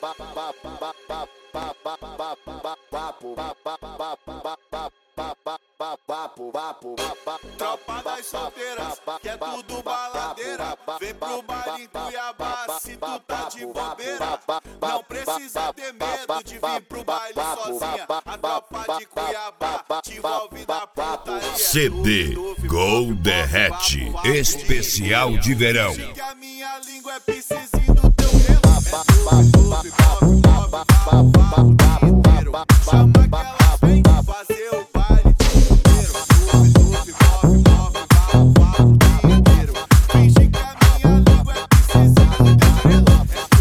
Tropa das solteiras, que é tudo baladeira. Vem pro baile em Cuiabá, se tu tá de bobeira. Não precisa ter medo de vir pro baile sozinha. A tropa de Cuiabá te envolve na putaria. CD Gol Derrete Especial de Verão. Que a minha língua é piscizinho do teu relo. Chama que elas vem fazer o baile de inteiro. Finge que a minha língua é piscizinho do teu relo.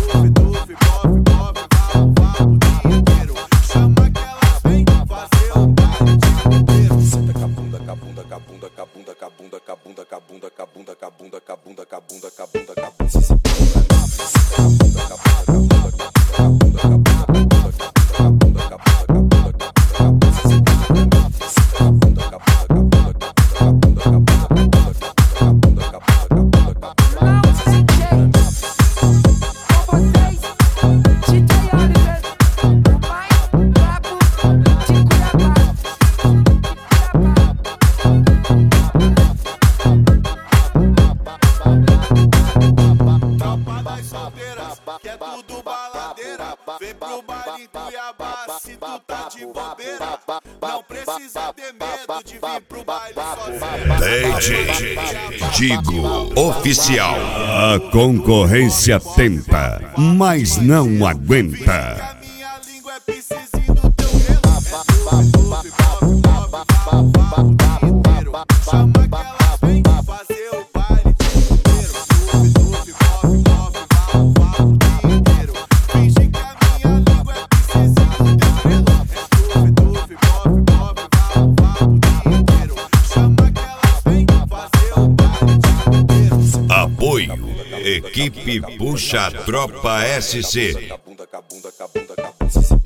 Chama que elas vem fazer o baile de inteiro. Senta com a bunda, com a bunda, com a bunda, com a bunda, com a bunda, com a bunda, com a bunda, com a bunda, com a bunda, com a bunda, com a bunda, com a bunda, com a bunda. Que é tudo baladeira. Vem pro baile em Cuiabá, se tu tá de bobeira. Não precisa ter medo de vir pro baile sozinha. DJ Digo Oficial. A concorrência tenta, mas não aguenta. A minha língua é piscizinho do teu relo. Chama que elas vem fazer o baile de inteiro. Finge que a minha língua é piscizinho do teu relo. Chama que elas vem fazer o baile de inteiro. Apoio Equipe Puxa Tropa SC. Com a bunda, com a bunda, com a bunda, com a bunda.